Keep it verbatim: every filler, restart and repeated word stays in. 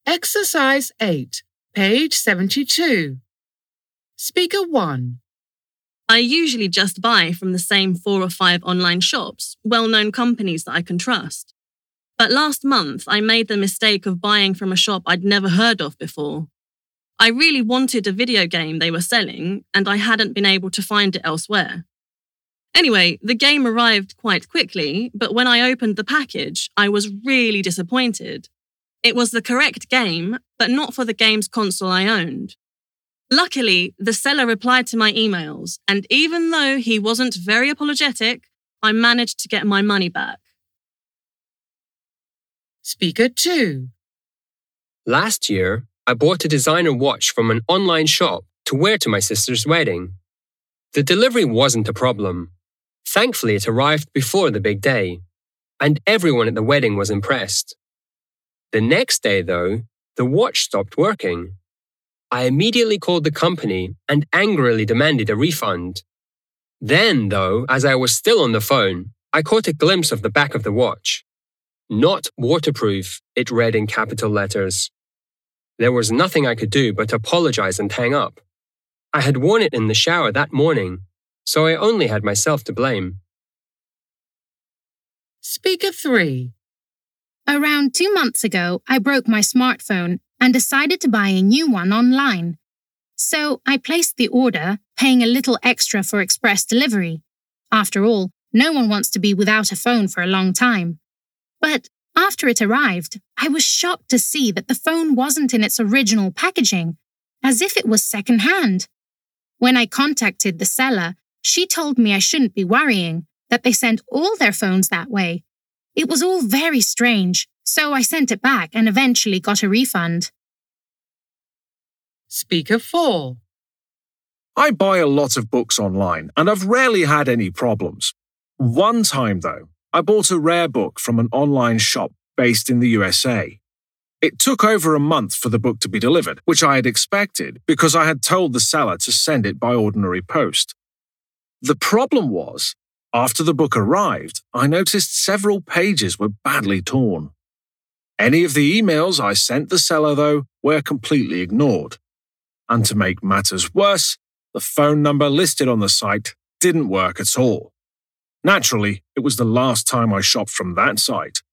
Exercise eight, page seventy-two. Speaker one. I usually just buy from the same four or five online shops, well-known companies that I can trust. But last month, I made the mistake of buying from a shop I'd never heard of before. I really wanted a video game they were selling, and I hadn't been able to find it elsewhere. Anyway, the game arrived quite quickly, but when I opened the package, I was really disappointed. It was the correct game, but not for the game's console I owned. Luckily, the seller replied to my emails, and even though he wasn't very apologetic, I managed to get my money back. Speaker two. Last year, I bought a designer watch from an online shop to wear to my sister's wedding. The delivery wasn't a problem. Thankfully, it arrived before the big day, and everyone at the wedding was impressed. The next day, though, the watch stopped working. I immediately called the company and angrily demanded a refund. Then, though, as I was still on the phone, I caught a glimpse of the back of the watch. Not waterproof, it read in capital letters. There was nothing I could do but apologize and hang up. I had worn it in the shower that morning, so I only had myself to blame. Speaker three. Around two months ago, I broke my smartphone and decided to buy a new one online. So I placed the order, paying a little extra for express delivery. After all, no one wants to be without a phone for a long time. But after it arrived, I was shocked to see that the phone wasn't in its original packaging, as if it was second-hand. When I contacted the seller, she told me I shouldn't be worrying, that they sent all their phones that way. It was all very strange, so I sent it back and eventually got a refund. Speaker four. I buy a lot of books online, and I've rarely had any problems. One time, though, I bought a rare book from an online shop based in the U S A. It took over a month for the book to be delivered, which I had expected because I had told the seller to send it by ordinary post. The problem was, after the book arrived, I noticed several pages were badly torn. Any of the emails I sent the seller, though, were completely ignored. And to make matters worse, the phone number listed on the site didn't work at all. Naturally, it was the last time I shopped from that site.